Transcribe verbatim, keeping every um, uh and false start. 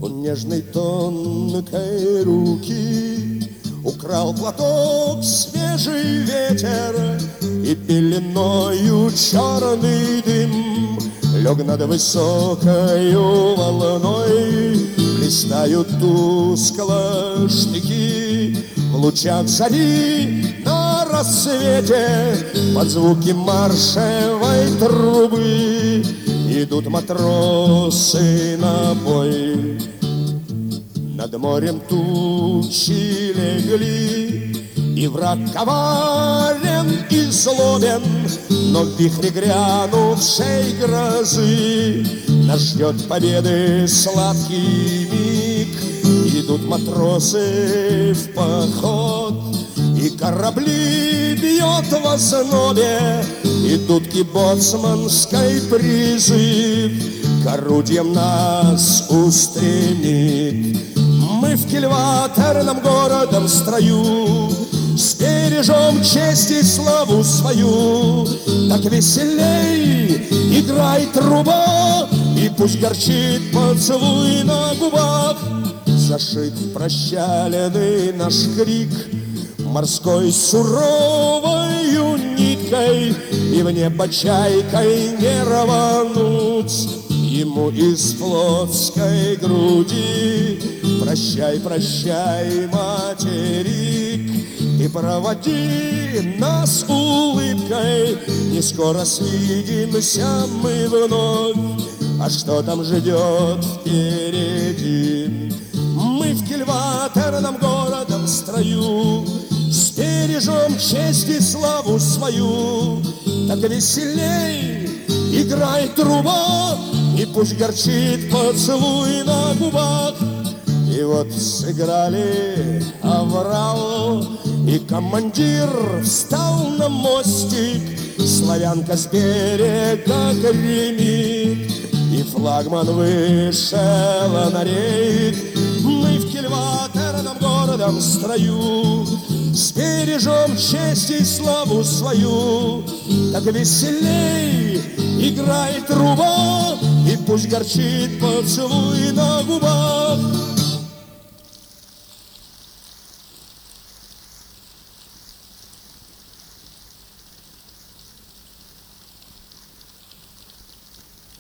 У нежной тонкой руки украл платок свежий ветер, и пеленою черный дым лег над высокою волной. Блистают тускло штыки в лучах зари на рассвете. Под звуки маршевой трубы идут матросы на бой. Над морем тучи легли, и враг коварен и злобен, но в вихре грянувшей грозы нас ждет победы сладкий миг. Идут матросы в поход, и корабли бьет в ознобе, и дудки боцманской призыв к орудиям нас устремит. Мы в кильваторном городом строю сбережем честь и славу свою. Так веселей играй, труба, и пусть горчит поцелуй на губах. Зашит прощаленный наш крик морской суровою ниткой, и в небо чайкой не рвануть ему из плотской груди. Прощай, прощай, материк, и проводи нас улыбкой. Не скоро свидимся мы вновь, а что там ждет впереди? Мы в кильваторном городом строю сбережем честь и славу свою. Так веселей играй, труба, и пусть горчит поцелуй на губах. И вот сыграли аврал, и командир встал на мостик. Славянка с берега гремит, и флагман вышел на рейд. Мы в кильваторном городом строю сбережем честь и славу свою. Так веселей играй, труба, и пусть горчит поцелуй на губах.